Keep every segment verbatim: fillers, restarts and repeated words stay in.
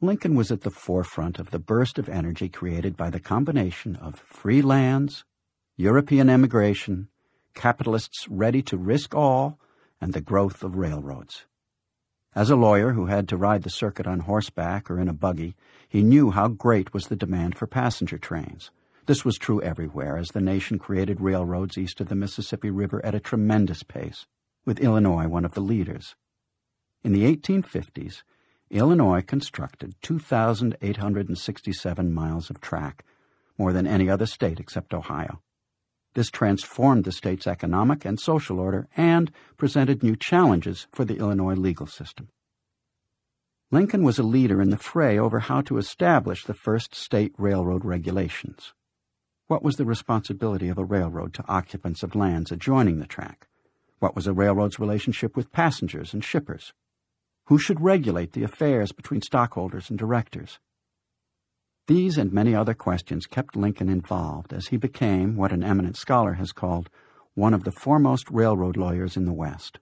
Lincoln was at the forefront of the burst of energy created by the combination of free lands, European emigration, capitalists ready to risk all, and the growth of railroads. As a lawyer who had to ride the circuit on horseback or in a buggy, he knew how great was the demand for passenger trains. This was true everywhere as the nation created railroads east of the Mississippi River at a tremendous pace, with Illinois one of the leaders. In the eighteen fifties, Illinois constructed two thousand eight hundred sixty-seven miles of track, more than any other state except Ohio. This transformed the state's economic and social order and presented new challenges for the Illinois legal system. Lincoln was a leader in the fray over how to establish the first state railroad regulations. What was the responsibility of a railroad to occupants of lands adjoining the track? What was a railroad's relationship with passengers and shippers? Who should regulate the affairs between stockholders and directors? These and many other questions kept Lincoln involved as he became what an eminent scholar has called one of the foremost railroad lawyers in the West.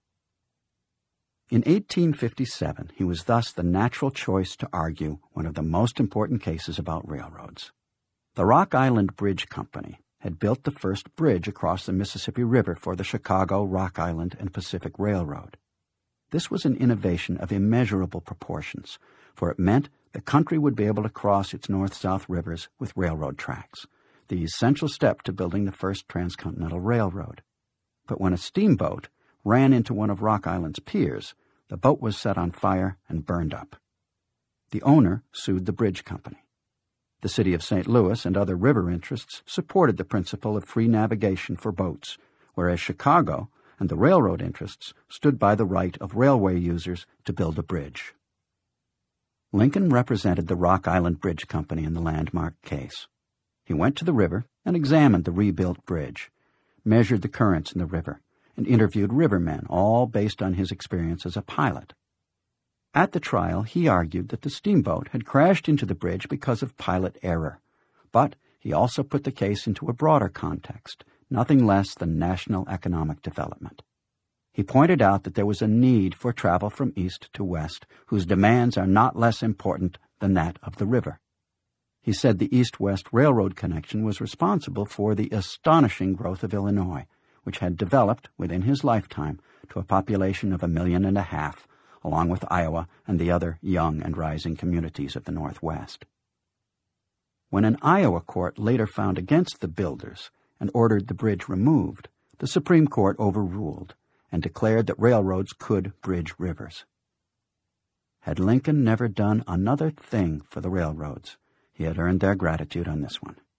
In eighteen fifty-seven, he was thus the natural choice to argue one of the most important cases about railroads. The Rock Island Bridge Company had built the first bridge across the Mississippi River for the Chicago, Rock Island, and Pacific Railroad. This was an innovation of immeasurable proportions, for it meant the country would be able to cross its north-south rivers with railroad tracks, the essential step to building the first transcontinental railroad. But when a steamboat ran into one of Rock Island's piers, the boat was set on fire and burned up. The owner sued the bridge company. The city of Saint Louis and other river interests supported the principle of free navigation for boats, whereas Chicago and the railroad interests stood by the right of railway users to build a bridge. Lincoln represented the Rock Island Bridge Company in the landmark case. He went to the river and examined the rebuilt bridge, measured the currents in the river, and interviewed rivermen, all based on his experience as a pilot. At the trial, he argued that the steamboat had crashed into the bridge because of pilot error, but he also put the case into a broader context, nothing less than national economic development. He pointed out that there was a need for travel from east to west, whose demands are not less important than that of the river. He said the east-west railroad connection was responsible for the astonishing growth of Illinois, which had developed, within his lifetime, to a population of a million and a half, along with Iowa and the other young and rising communities of the Northwest. When an Iowa court later found against the builders and ordered the bridge removed, the Supreme Court overruled and declared that railroads could bridge rivers. Had Lincoln never done another thing for the railroads, he had earned their gratitude on this one.